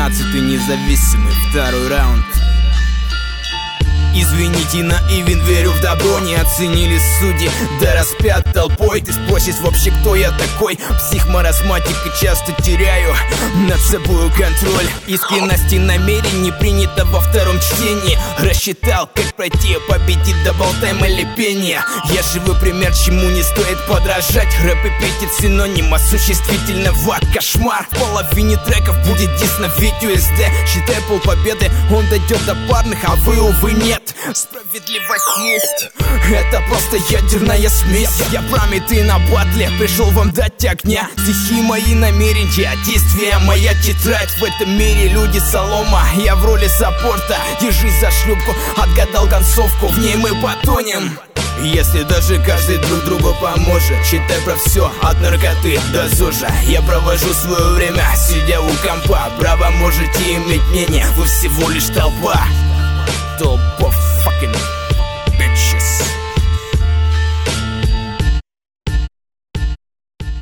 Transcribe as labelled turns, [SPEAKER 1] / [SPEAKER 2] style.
[SPEAKER 1] 17-й независимый, второй раунд. Извините, наивен, верю в добро. Не оценили судьи, да распят толпой. Ты спросишь вообще, кто я такой? Психмаразматик, и часто теряю над собой контроль. Искренности намерений принято во втором чтении. Рассчитал, как пройти, победить до болтайма или пения. Я живой пример, чему не стоит подражать. Рэп эпитет синоним существительного кошмар. В половине треков будет дис на видео SD. Считай полпобеды, он дойдет до парных, а вы, увы, нет. Справедливость есть, это просто ядерная смесь. Я промитый на батле, пришел вам дать огня. Стихи мои намерения, действия моя тетрадь. В этом мире люди солома, я в роли саппорта. Держись за шлюпку, отгадал концовку, в ней мы потонем. Если даже каждый друг другу поможет, считай про все, от наркоты до ЗОЖа. Я провожу свое время, сидя у компа. Право можете иметь мнение, вы всего лишь толпа. Fucking